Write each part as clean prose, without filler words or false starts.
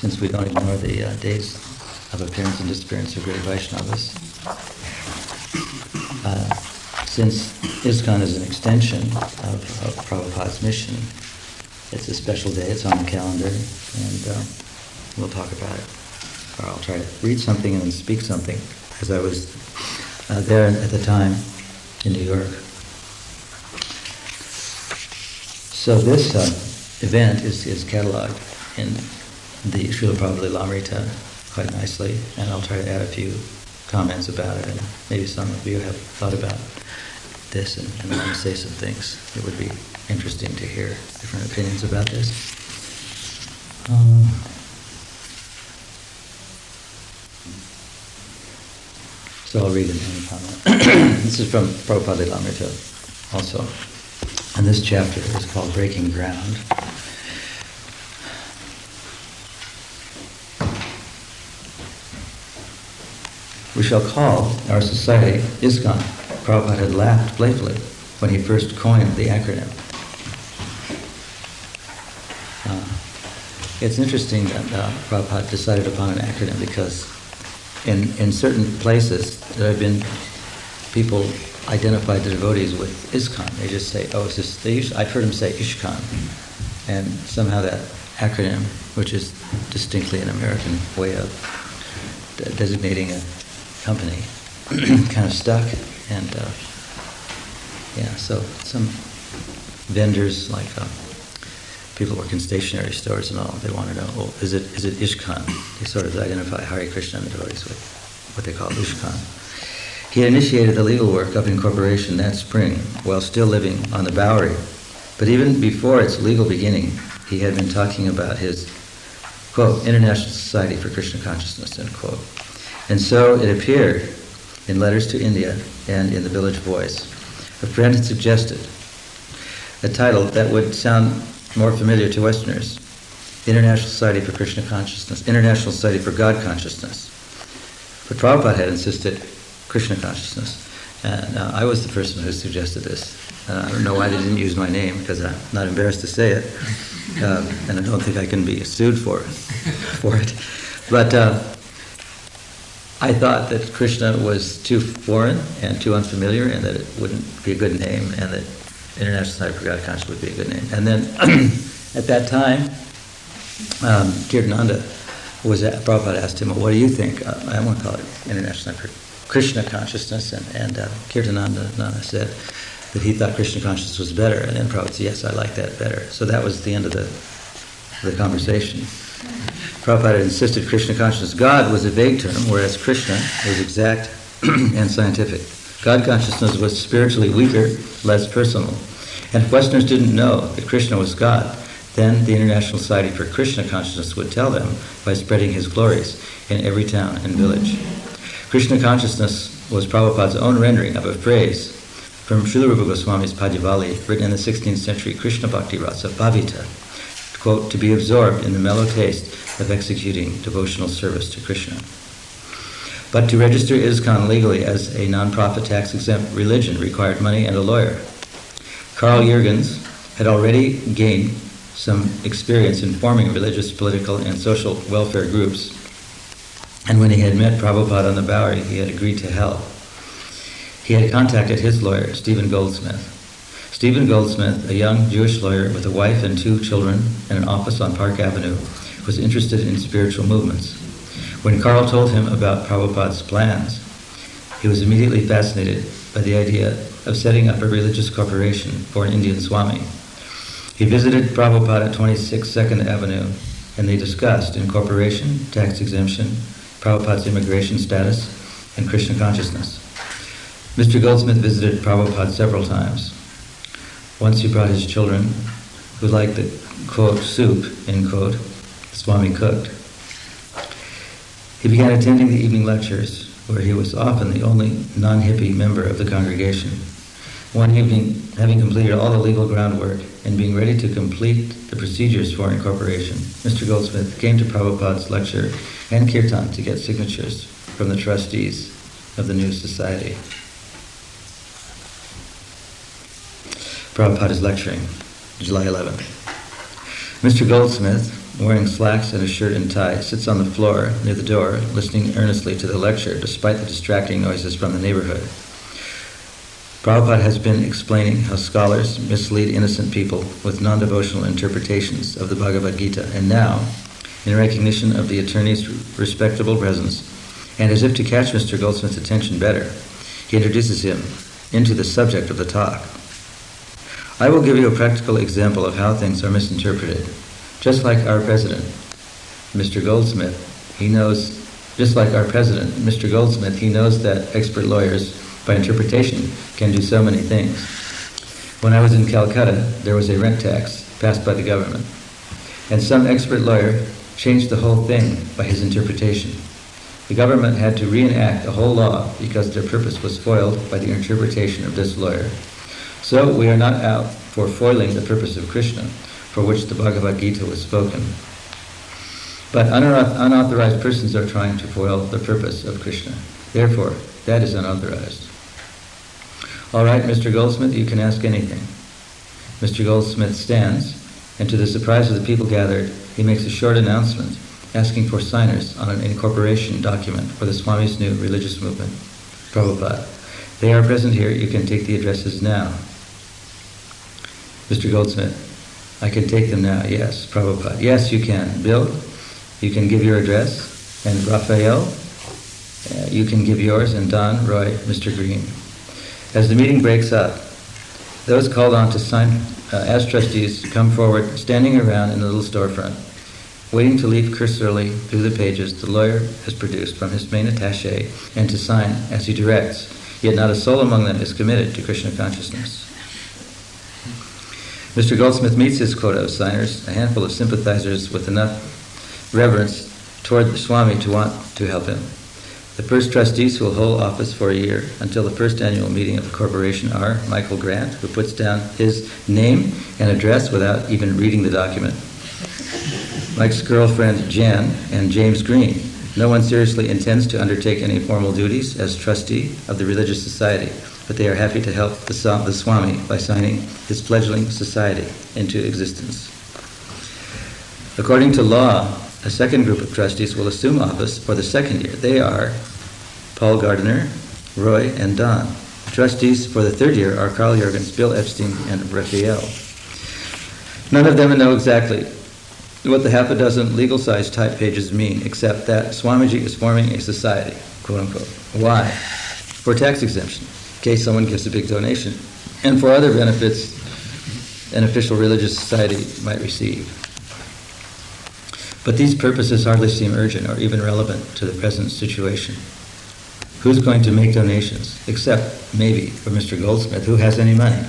since we don't ignore the days of appearance and disappearance of great Vaishnavas, since ISKCON is an extension of Prabhupada's mission, it's a special day, it's on the calendar, and we'll talk about it. Or I'll try to read something and then speak something, because I was there at the time in New York. So this event is cataloged in the Srila Prabhupada Lilamrita quite nicely, and I'll try to add a few comments about it, and maybe some of you have thought about this and want to say some things. It would be interesting to hear different opinions about this. So I'll read it in comment. This is from Prabhupada Lilamrita also. And this chapter is called Breaking Ground. We shall call our society ISKCON. Prabhupada had laughed playfully when he first coined the acronym. It's interesting that Prabhupada decided upon an acronym because in certain places there have been people identified the devotees with ISKCON. They just say, oh, it's this, I've heard him say ISKCON. And somehow that acronym, which is distinctly an American way of designating a company, kind of stuck. And so some vendors, like people who work in stationery stores and all, they want to know, well, is it ISKCON? They sort of identify Hare Krishna and the devotees with what they call ISKCON. He initiated the legal work of incorporation that spring while still living on the Bowery. But even before its legal beginning, he had been talking about his, quote, International Society for Krishna Consciousness, end quote. And so it appeared in letters to India and in the Village Voice. A friend had suggested a title that would sound more familiar to Westerners, International Society for Krishna Consciousness, International Society for God Consciousness. But Prabhupada had insisted Krishna Consciousness, and I was the person who suggested this. I don't know why they didn't use my name, because I'm not embarrassed to say it, and I don't think I can be sued for it. But I thought that Krishna was too foreign and too unfamiliar, and that it wouldn't be a good name, and that International Society for God Consciousness would be a good name. And then at that time, Kirtananda Prabhupada asked him, well, what do you think? I won't call it International Society for Krishna Consciousness, and Kirtananda said that he thought Krishna Consciousness was better, and then Prabhupada said, yes, I like that better. So that was the end of the conversation. Prabhupada insisted Krishna Consciousness. God was a vague term, whereas Krishna was exact and scientific. God Consciousness was spiritually weaker, less personal. And if Westerners didn't know that Krishna was God, then the International Society for Krishna Consciousness would tell them by spreading his glories in every town and village. Krishna Consciousness was Prabhupada's own rendering of a phrase from Srila Rupa Goswami's Pajavali, written in the 16th century Krishna Bhakti Rasa Bhavita, quote, to be absorbed in the mellow taste of executing devotional service to Krishna. But to register ISKCON legally as a non-profit tax-exempt religion required money and a lawyer. Carl Jurgens had already gained some experience in forming religious, political, and social welfare groups, and when he had met Prabhupada on the Bowery, he had agreed to help. He had contacted his lawyer, Stephen Goldsmith. Stephen Goldsmith, a young Jewish lawyer with a wife and 2 children and an office on Park Avenue, was interested in spiritual movements. When Carl told him about Prabhupada's plans, he was immediately fascinated by the idea of setting up a religious corporation for an Indian Swami. He visited Prabhupada at 26 2nd Avenue, and they discussed incorporation, tax exemption, Prabhupada's immigration status, and Krishna consciousness. Mr. Goldsmith visited Prabhupada several times. Once he brought his children, who liked the, quote, soup, end quote, Swami cooked. He began attending the evening lectures, where he was often the only non-hippie member of the congregation. One evening, having completed all the legal groundwork and being ready to complete the procedures for incorporation, Mr. Goldsmith came to Prabhupada's lecture and kirtan to get signatures from the trustees of the new society. Prabhupada is lecturing, July 11th. Mr. Goldsmith wearing slacks and a shirt and tie, sits on the floor near the door, listening earnestly to the lecture, despite the distracting noises from the neighborhood. Prabhupada has been explaining how scholars mislead innocent people with non-devotional interpretations of the Bhagavad Gita, and now, in recognition of the attorney's respectable presence, and as if to catch Mr. Goldsmith's attention better, he introduces him into the subject of the talk. I will give you a practical example of how things are misinterpreted. Just like our president, Mr. Goldsmith, he knows that expert lawyers, by interpretation, can do so many things. When I was in Calcutta, there was a rent tax passed by the government, and some expert lawyer changed the whole thing by his interpretation. The government had to reenact the whole law because their purpose was foiled by the interpretation of this lawyer. So we are not out for foiling the purpose of Krishna, for which the Bhagavad Gita was spoken. But unauthorized persons are trying to foil the purpose of Krishna. Therefore, that is unauthorized. All right, Mr. Goldsmith, you can ask anything. Mr. Goldsmith stands, and to the surprise of the people gathered, he makes a short announcement asking for signers on an incorporation document for the Swami's new religious movement, Prabhupada. They are present here. You can take the addresses now. Mr. Goldsmith, I can take them now. Yes, Prabhupada. Yes, you can. Bill, you can give your address. And Raphael, you can give yours. And Don, Roy, Mr. Green. As the meeting breaks up, those called on to sign as trustees come forward, standing around in the little storefront, waiting to leaf cursorily through the pages the lawyer has produced from his main attaché and to sign as he directs. Yet not a soul among them is committed to Krishna consciousness. Mr. Goldsmith meets his quota of signers, a handful of sympathizers with enough reverence toward the Swami to want to help him. The first trustees who will hold office for a year until the first annual meeting of the corporation are Michael Grant, who puts down his name and address without even reading the document, Mike's girlfriend Jan, and James Green. No one seriously intends to undertake any formal duties as trustee of the religious society, but they are happy to help the Swami by signing his fledgling society into existence. According to law, a second group of trustees will assume office for the second year. They are Paul Gardner, Roy, and Don. The trustees for the third year are Carl Jurgens, Bill Epstein, and Raphael. None of them know exactly what the half a dozen legal-sized type pages mean, except that Swamiji is forming a society, quote-unquote. Why? For tax exemption, in case someone gives a big donation, and for other benefits an official religious society might receive. But these purposes hardly seem urgent or even relevant to the present situation. Who's going to make donations, except maybe for Mr. Goldsmith, who has any money?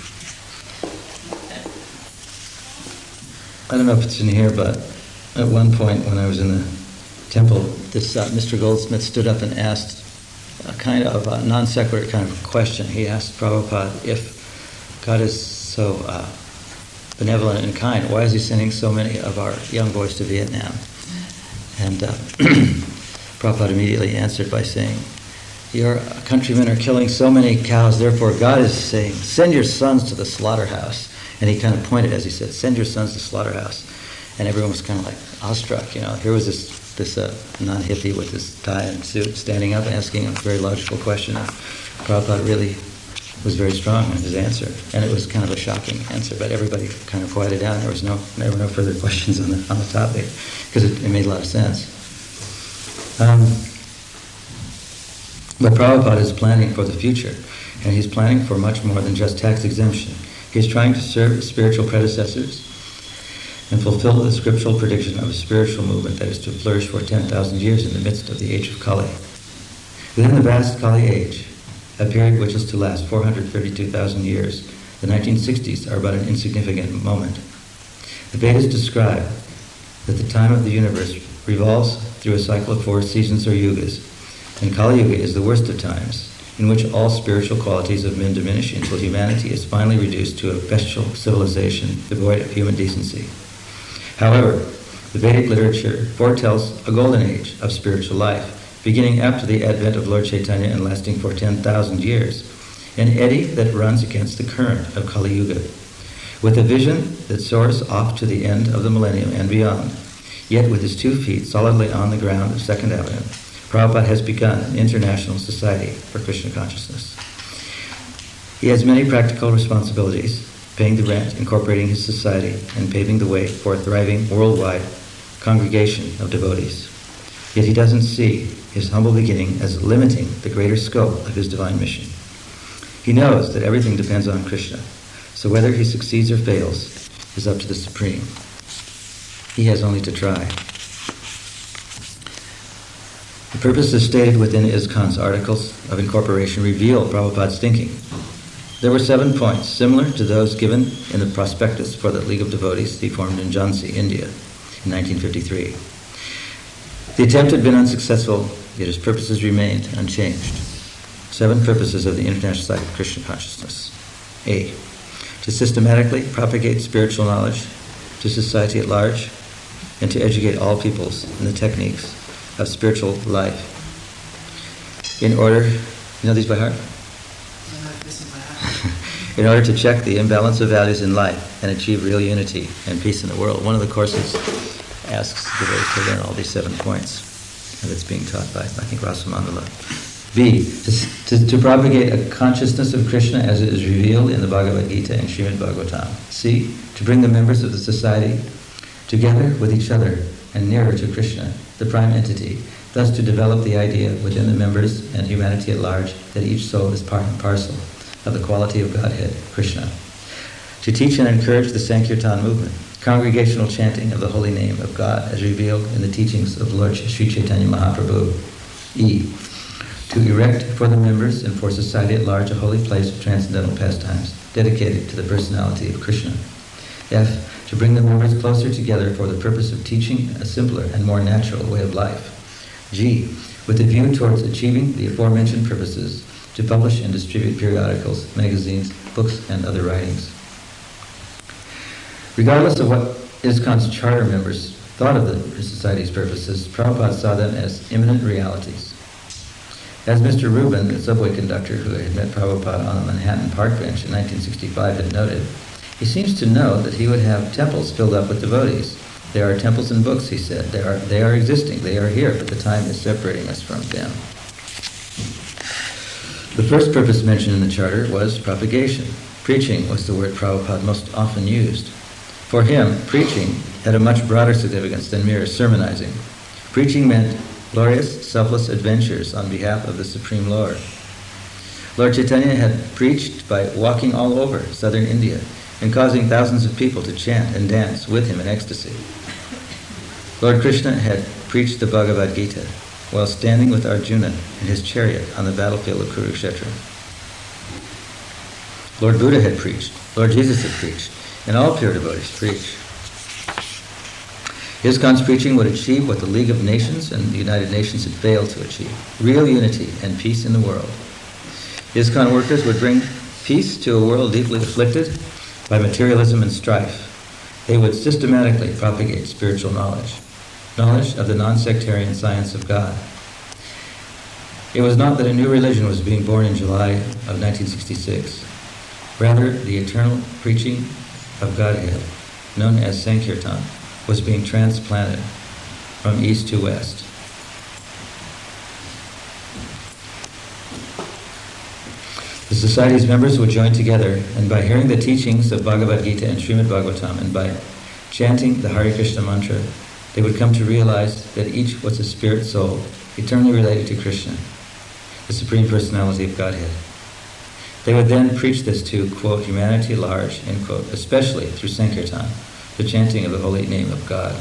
I don't know if it's in here, but at one point when I was in the temple, this Mr. Goldsmith stood up and asked a kind of a non sequitur kind of question. He asked Prabhupada, if God is so benevolent and kind, why is he sending so many of our young boys to Vietnam? And Prabhupada immediately answered by saying, your countrymen are killing so many cows, therefore God is saying, send your sons to the slaughterhouse. And he kind of pointed as he said, send your sons to the slaughterhouse. And everyone was kind of like awestruck, you know. Here was this non-hippie with his tie and suit standing up asking a very logical question. And Prabhupada really was very strong in his answer. And it was kind of a shocking answer, but everybody kind of quieted down. There were no further questions on the topic because it made a lot of sense. But Prabhupada is planning for the future, and he's planning for much more than just tax exemption. He's trying to serve his spiritual predecessors and fulfill the scriptural prediction of a spiritual movement that is to flourish for 10,000 years in the midst of the age of Kali. Within the vast Kali age, a period which is to last 432,000 years, the 1960s are but an insignificant moment. The Vedas describe that the time of the universe revolves through a cycle of 4 seasons or yugas, and Kali Yuga is the worst of times, in which all spiritual qualities of men diminish until humanity is finally reduced to a bestial civilization devoid of human decency. However, the Vedic literature foretells a golden age of spiritual life, beginning after the advent of Lord Chaitanya and lasting for 10,000 years, an eddy that runs against the current of Kali Yuga. With a vision that soars off to the end of the millennium and beyond, yet with his 2 feet solidly on the ground of Second Avenue, Prabhupada has begun an international society for Krishna consciousness. He has many practical responsibilities, paying the rent, incorporating his society, and paving the way for a thriving worldwide congregation of devotees. Yet he doesn't see his humble beginning as limiting the greater scope of his divine mission. He knows that everything depends on Krishna, so whether he succeeds or fails is up to the Supreme. He has only to try. The purposes stated within ISKCON's articles of incorporation reveal Prabhupada's thinking. There were 7 points, similar to those given in the prospectus for the League of Devotees he formed in Jhansi, India, in 1953. The attempt had been unsuccessful, yet his purposes remained unchanged. 7 purposes of the International Society of Krishna Consciousness. A. To systematically propagate spiritual knowledge to society at large, and to educate all peoples in the techniques of spiritual life. In order, you know these by heart? In order to check the imbalance of values in life and achieve real unity and peace in the world. One of the courses asks devotees to learn all these 7 points, and it's being taught by, I think, Rasamandala. B. To propagate a consciousness of Krishna as it is revealed in the Bhagavad Gita and Srimad Bhagavatam. C. To bring the members of the society together with each other and nearer to Krishna, the prime entity, thus to develop the idea within the members and humanity at large that each soul is part and parcel of the quality of Godhead, Krishna. To teach and encourage the Sankirtan movement, congregational chanting of the holy name of God as revealed in the teachings of Lord Sri Chaitanya Mahaprabhu. E. To erect for the members and for society at large a holy place of transcendental pastimes dedicated to the personality of Krishna. F. To bring the members closer together for the purpose of teaching a simpler and more natural way of life. G. With a view towards achieving the aforementioned purposes, to publish and distribute periodicals, magazines, books, and other writings. Regardless of what ISKCON's charter members thought of the Society's purposes, Prabhupada saw them as imminent realities. As Mr. Rubin, the subway conductor who had met Prabhupada on the Manhattan Park bench in 1965, had noted, he seems to know that he would have temples filled up with devotees. There are temples and books, he said. They are existing, they are here, but the time is separating us from them. The first purpose mentioned in the charter was propagation. Preaching was the word Prabhupada most often used. For him, preaching had a much broader significance than mere sermonizing. Preaching meant glorious, selfless adventures on behalf of the Supreme Lord. Lord Chaitanya had preached by walking all over southern India and causing thousands of people to chant and dance with him in ecstasy. Lord Krishna had preached the Bhagavad Gita while standing with Arjuna in his chariot on the battlefield of Kurukshetra. Lord Buddha had preached, Lord Jesus had preached, and all pure devotees preach. ISKCON's preaching would achieve what the League of Nations and the United Nations had failed to achieve, real unity and peace in the world. ISKCON workers would bring peace to a world deeply afflicted by materialism and strife. They would systematically propagate spiritual knowledge of the non-sectarian science of God. It was not that a new religion was being born in July of 1966. Rather, the eternal preaching of Godhead, known as Sankirtan, was being transplanted from east to west. The Society's members would join together, and by hearing the teachings of Bhagavad Gita and Srimad Bhagavatam, and by chanting the Hare Krishna mantra, they would come to realize that each was a spirit soul, eternally related to Krishna, the Supreme Personality of Godhead. They would then preach this to, quote, humanity at large, end quote, especially through Sankirtan, the chanting of the holy name of God.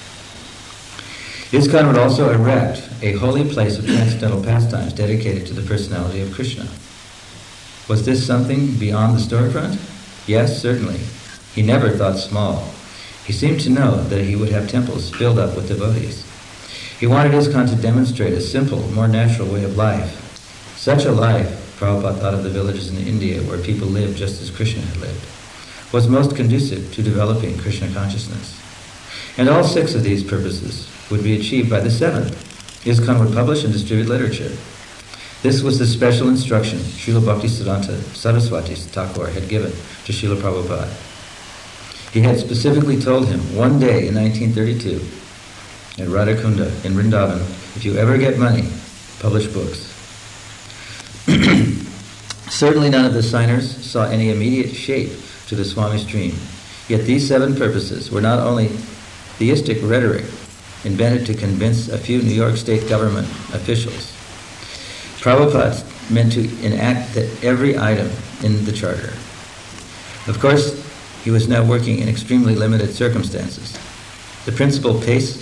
ISKCON would also erect a holy place of transcendental pastimes dedicated to the personality of Krishna. Was this something beyond the storefront? Yes, certainly. He never thought small. He seemed to know that he would have temples filled up with devotees. He wanted ISKCON to demonstrate a simple, more natural way of life. Such a life, Prabhupada thought of the villages in India where people lived just as Krishna had lived, was most conducive to developing Krishna consciousness. And all 6 of these purposes would be achieved by the 7th. ISKCON would publish and distribute literature. This was the special instruction Srila Bhaktisiddhanta Saraswati Thakur had given to Srila Prabhupada. He had specifically told him one day in 1932 at Radhakunda in Vrindavan, if you ever get money, publish books. Certainly none of the signers saw any immediate shape to the Swami's dream. Yet these 7 purposes were not only theistic rhetoric invented to convince a few New York State government officials. Prabhupada meant to enact that every item in the charter. Of course, he was now working in extremely limited circumstances. The principal place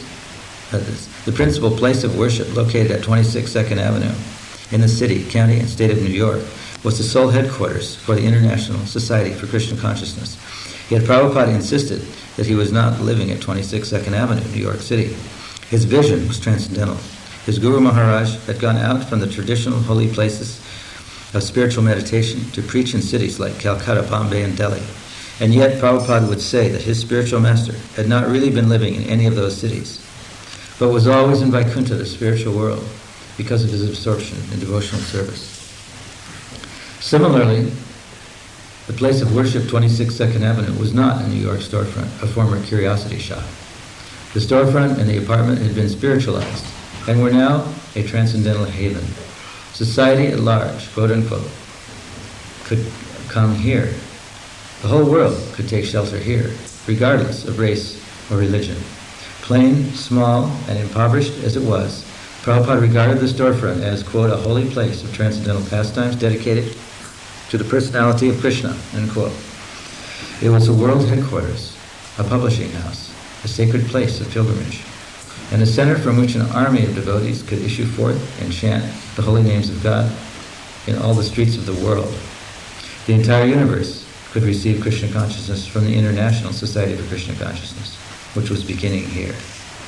of worship, located at 26 2nd Avenue, in the city, county, and state of New York, was the sole headquarters for the International Society for Krishna Consciousness. Yet Prabhupada insisted that he was not living at 26 2nd Avenue, New York City. His vision was transcendental. His Guru Maharaj had gone out from the traditional holy places of spiritual meditation to preach in cities like Calcutta, Bombay, and Delhi. And yet Prabhupada would say that his spiritual master had not really been living in any of those cities, but was always in Vaikuntha, the spiritual world, because of his absorption in devotional service. Similarly, the place of worship, 26 2nd Avenue, was not a New York storefront, a former curiosity shop. The storefront and the apartment had been spiritualized and were now a transcendental haven. Society at large, quote unquote, could come here. The whole world could take shelter here, regardless of race or religion. Plain, small, and impoverished as it was, Prabhupada regarded the storefront as, quote, a holy place of transcendental pastimes dedicated to the personality of Krishna, end quote. It was a world headquarters, a publishing house, a sacred place of pilgrimage, and a center from which an army of devotees could issue forth and chant the holy names of God in all the streets of the world. The entire universe could receive Krishna consciousness from the International Society for Krishna Consciousness, which was beginning here.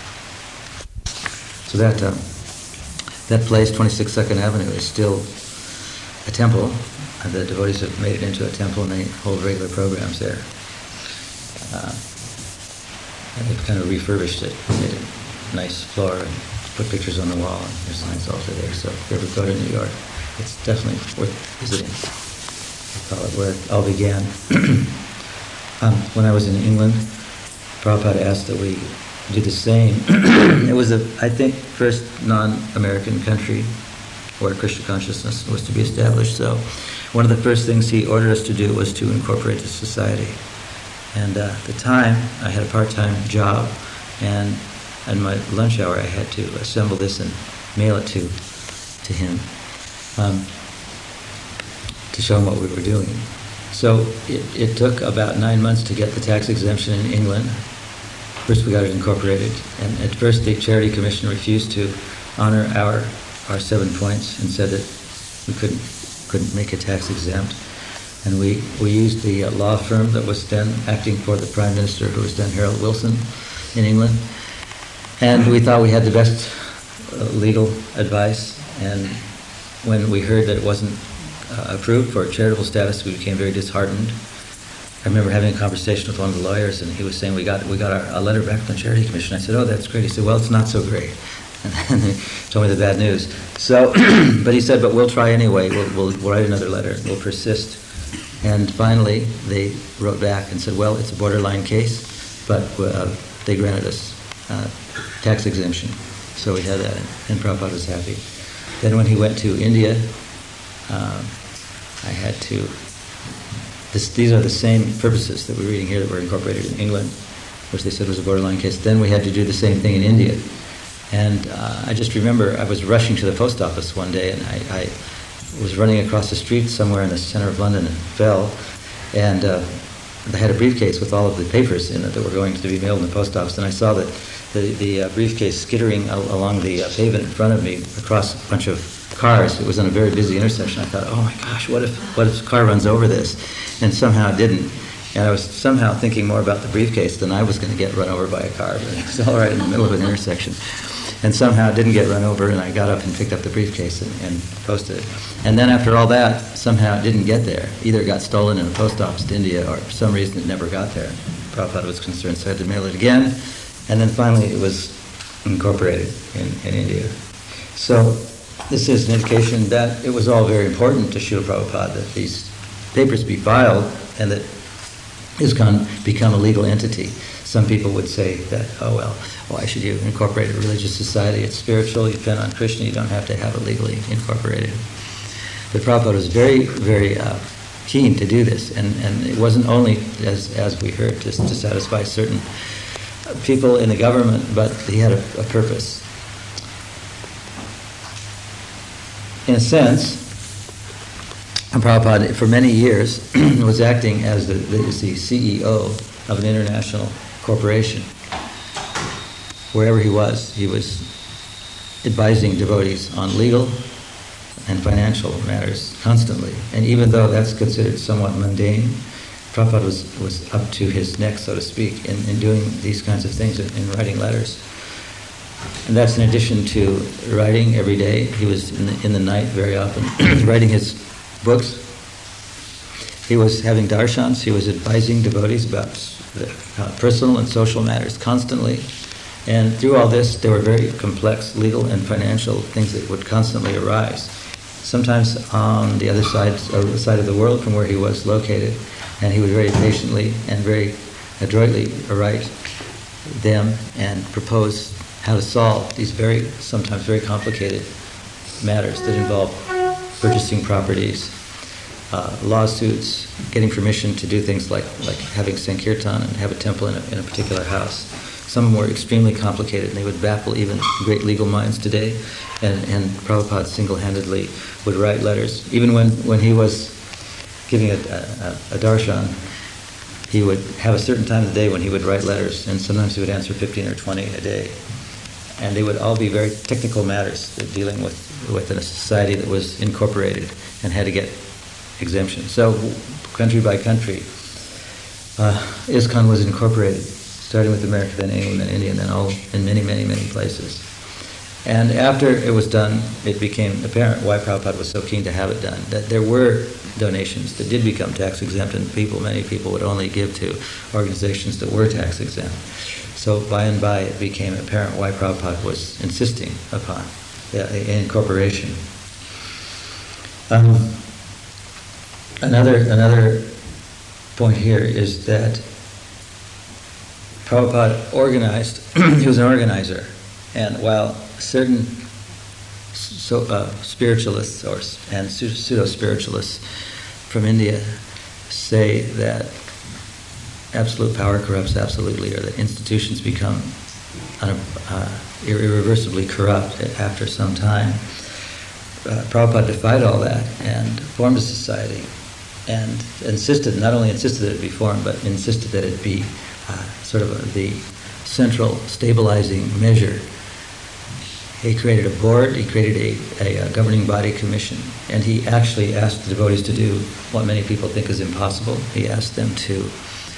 So that place, 26 2nd Avenue, is still a temple. And the devotees have made it into a temple, and they hold regular programs there. And they've kind of refurbished it, made it a nice floor, and put pictures on the wall, and there's a nice altar there. So if you ever go to New York, it's definitely worth visiting. I call it where it all began. When I was in England, Prabhupada asked that we do the same. It was, I think, first non-American country where Krishna consciousness was to be established. So one of the first things he ordered us to do was to incorporate the society. And at the time, I had a part-time job, and in my lunch hour I had to assemble this and mail it to him to show him what we were doing. So it took about 9 months to get the tax exemption in England. First we got it incorporated, and at first the Charity Commission refused to honor our 7 points and said that we couldn't make it tax exempt. And we used the law firm that was then acting for the Prime Minister, who was then Harold Wilson in England. And we thought we had the best legal advice. And when we heard that it wasn't approved for charitable status, we became very disheartened. I remember having a conversation with one of the lawyers, and he was saying, we got a letter back from the Charity Commission. I said, oh, that's great. He said, well, it's not so great. And he told me the bad news. So, but he said, but we'll try anyway. We'll write another letter. We'll persist. And finally, they wrote back and said, well, it's a borderline case, but they granted us tax exemption. So we had that, and Prabhupada was happy. Then when he went to India, I had to... These are the same purposes that we're reading here that were incorporated in England, which they said was a borderline case. Then we had to do the same thing in India. And I just remember I was rushing to the post office one day, and I was running across the street somewhere in the center of London and fell. And I had a briefcase with all of the papers in it that were going to be mailed in the post office. And I saw that the briefcase skittering along the pavement in front of me across a bunch of cars. It was on a very busy intersection. I thought, oh my gosh, what if a car runs over this? And somehow it didn't. And I was somehow thinking more about the briefcase than I was going to get run over by a car. But it was all right in the middle of an intersection. And somehow it didn't get run over, and I got up and picked up the briefcase and posted it. And then after all that, somehow it didn't get there. Either it got stolen in a post office to India, or for some reason it never got there. Prabhupada was concerned, so I had to mail it again. And then finally it was incorporated in India. So this is an indication that it was all very important to Srila Prabhupada that these papers be filed, and that ISKCON become a legal entity. Some people would say that, oh well, why should you incorporate a religious society? It's spiritual, you depend on Krishna, you don't have to have it legally incorporated. But Prabhupada was very, very keen to do this, and it wasn't only, as we heard, just to satisfy certain people in the government, but he had a purpose. In a sense, Prabhupada, for many years, was acting as the CEO of an international corporation. Wherever he was advising devotees on legal and financial matters constantly. And even though that's considered somewhat mundane, Prabhupada was up to his neck, so to speak, in doing these kinds of things, in writing letters. And that's in addition to writing every day. He was in the night very often, writing his books. He was having darshans. He was advising devotees about personal and social matters constantly. And through all this, there were very complex legal and financial things that would constantly arise. Sometimes on the other side of the world from where he was located, and he would very patiently and very adroitly write them and propose how to solve these sometimes very complicated matters that involve purchasing properties, lawsuits, getting permission to do things like having Sankirtan and have a temple in a particular house. Some of them were extremely complicated, and they would baffle even great legal minds today. And Prabhupada single-handedly would write letters. Even when he was giving a darshan, he would have a certain time of the day when he would write letters, and sometimes he would answer 15 or 20 a day. And they would all be very technical matters, dealing with a society that was incorporated and had to get exemption. So, country by country, ISKCON was incorporated, starting with America, then England, then India, and then all in many, many, many places. And after it was done, it became apparent why Prabhupada was so keen to have it done, that there were donations that did become tax exempt, and many people would only give to organizations that were tax exempt. So by and by, it became apparent why Prabhupada was insisting upon incorporation. Another point here is that Prabhupada organized. He was an organizer, and while certain spiritualists and pseudo-spiritualists from India say that absolute power corrupts absolutely, or that institutions become irreversibly corrupt after some time, Prabhupada defied all that and formed a society, and not only insisted that it be formed, but insisted that it be sort of the central stabilizing measure. He created a board, he created a governing body commission, and he actually asked the devotees to do what many people think is impossible. He asked them to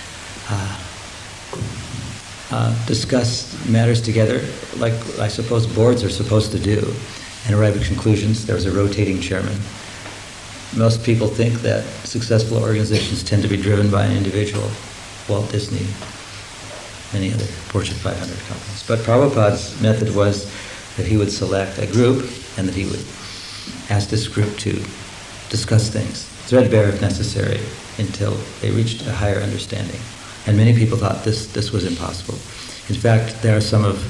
discuss matters together, like I suppose boards are supposed to do, and arrive at conclusions. There was a rotating chairman. Most people think that successful organizations tend to be driven by an individual, Walt Disney, many other Fortune 500 companies. But Prabhupada's method was that he would select a group, and that he would ask this group to discuss things, threadbare if necessary, until they reached a higher understanding. And many people thought this was impossible. In fact, there are some of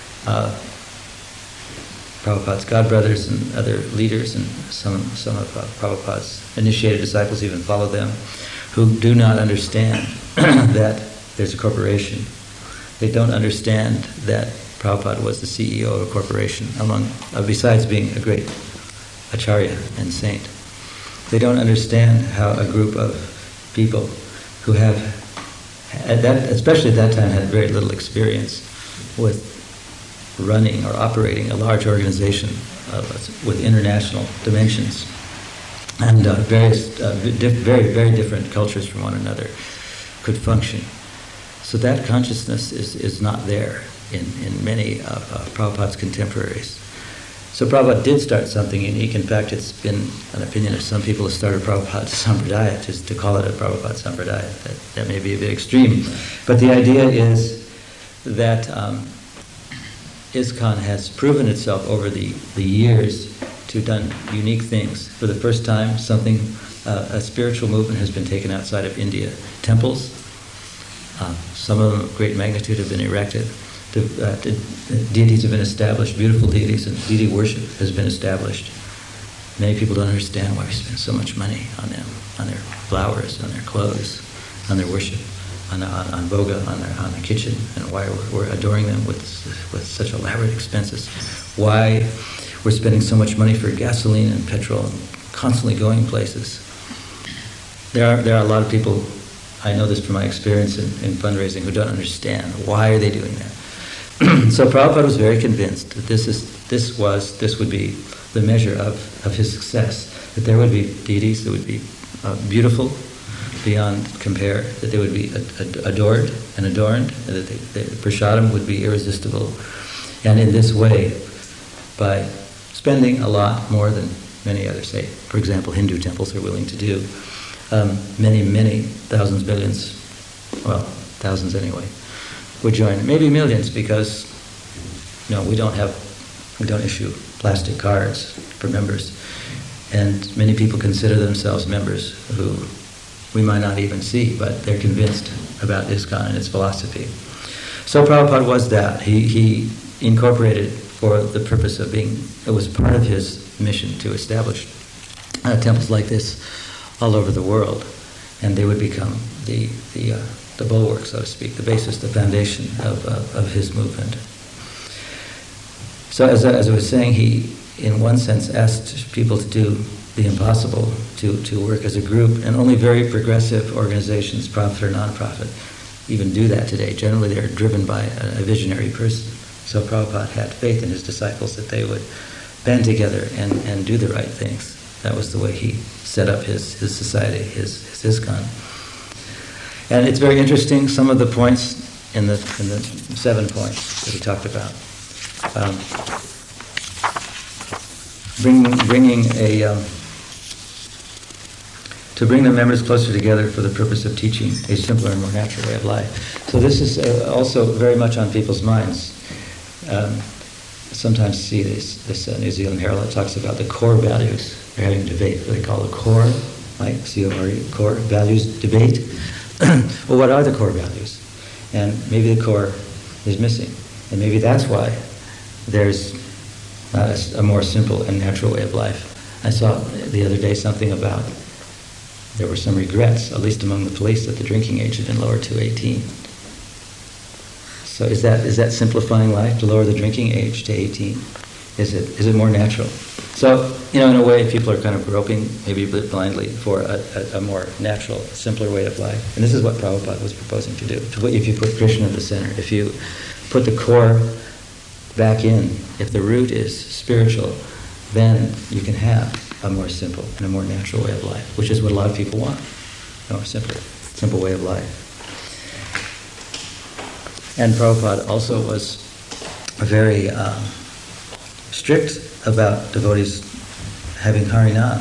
Prabhupada's godbrothers and other leaders, and some of Prabhupada's initiated disciples even follow them, who do not understand that there's a corporation. They don't understand that Prabhupada was the CEO of a corporation, besides being a great acharya and saint. They don't understand how a group of people who have, especially at that time, had very little experience with running or operating a large organization with international dimensions and various very, very different cultures from one another could function. So that consciousness is not there in many of Prabhupada's contemporaries. So Prabhupada did start something unique. In fact, it's been an opinion of some people to start a Prabhupada Sampradaya, to call it a Prabhupada Sampradaya. That may be a bit extreme. But the idea is that ISKCON has proven itself over the years to have done unique things. For the first time, a spiritual movement has been taken outside of India. Temples Some of them of great magnitude have been erected. Deities have been established, beautiful deities, and deity worship has been established. Many people don't understand why we spend so much money on them, on their flowers, on their clothes, on their worship, on Boga, on their kitchen, and why we're adoring them with such elaborate expenses. Why we're spending so much money for gasoline and petrol and constantly going places. There are a lot of people, I know this from my experience in fundraising, who don't understand why are they doing that. So Prabhupada was very convinced that this would be the measure of his success, that there would be deities that would be beautiful beyond compare, that they would be adored and adorned, and that the prasadam would be irresistible. And in this way, by spending a lot more than many others, say, for example, Hindu temples are willing to do, many thousands, millions, well, thousands anyway, would join. Maybe millions, because we don't issue plastic cards for members, and many people consider themselves members who we might not even see, but they're convinced about ISKCON and its philosophy. So Prabhupada was that. He incorporated for the purpose of being, it was part of his mission to establish temples like this all over the world, and they would become the bulwark, so to speak, the basis, the foundation of his movement. So as I was saying, he, in one sense, asked people to do the impossible, to work as a group, and only very progressive organizations, profit or non-profit, even do that today. Generally, they're driven by a visionary person. So Prabhupada had faith in his disciples that they would band together and do the right things. That was the way he set up his society, his ISKCON. And it's very interesting, some of the points in the 7 points that he talked about. To bring the members closer together for the purpose of teaching a simpler and more natural way of life. So this is also very much on people's minds. Sometimes see this New Zealand Herald that talks about the core values. They're having a debate, what they call the core, like C-O-R-E, core values debate. Well, what are the core values? And maybe the core is missing. And maybe that's why there's not a more simple and natural way of life. I saw the other day something about there were some regrets, at least among the police, that the drinking age had been lowered to 18. So is that simplifying life, to lower the drinking age to 18? Is it more natural? So, in a way, people are kind of groping, maybe blindly, for a more natural, simpler way of life. And this is what Prabhupada was proposing to do. If you put Krishna at the center, if you put the core back in, if the root is spiritual, then you can have a more simple and a more natural way of life, which is what a lot of people want. A more simple way of life. And Prabhupada also was very strict about devotees having Harinam.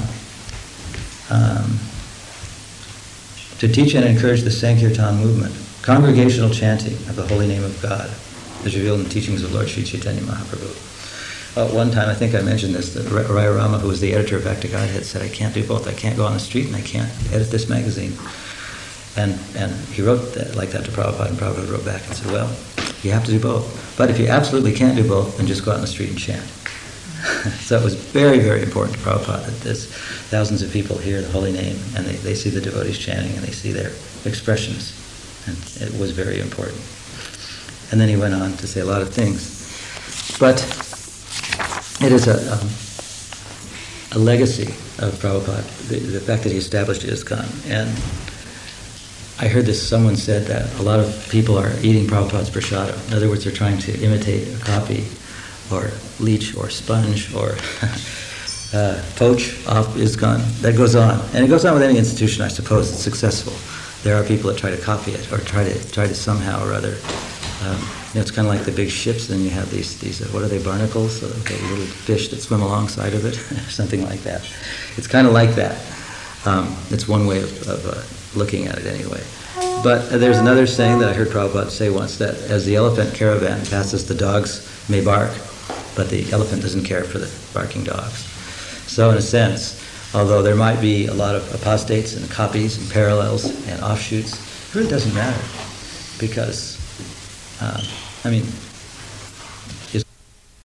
To teach and encourage the Sankirtan movement, congregational chanting of the holy name of God, as revealed in the teachings of Lord Sri Chaitanya Mahaprabhu. One time, I think I mentioned this, that Raya Rama, who was the editor of Back to Godhead, said, I can't do both. I can't go on the street and I can't edit this magazine. And he wrote that, like that to Prabhupada, and Prabhupada wrote back and said, well, you have to do both. But if you absolutely can't do both, then just go out in the street and chant. So it was very, very important to Prabhupada that there's thousands of people hear the holy name and they see the devotees chanting and they see their expressions. And it was very important. And then he went on to say a lot of things. But it is a legacy of Prabhupada, the fact that he established ISKCON. And I heard this, someone said that a lot of people are eating Prabhupada's prasadam. In other words, they're trying to imitate or copy or leech or sponge or poach off ISKCON. That goes on. And it goes on with any institution, I suppose, that's successful. There are people that try to copy it or try to somehow or other. It's kind of like the big ships, and you have these what are they, barnacles? The little fish that swim alongside of it, something like that. It's kind of like that. It's one way of looking at it anyway. But there's another saying that I heard Prabhupada say once, that as the elephant caravan passes, the dogs may bark, but the elephant doesn't care for the barking dogs. So in a sense, although there might be a lot of apostates and copies and parallels and offshoots, it really doesn't matter. because, I mean,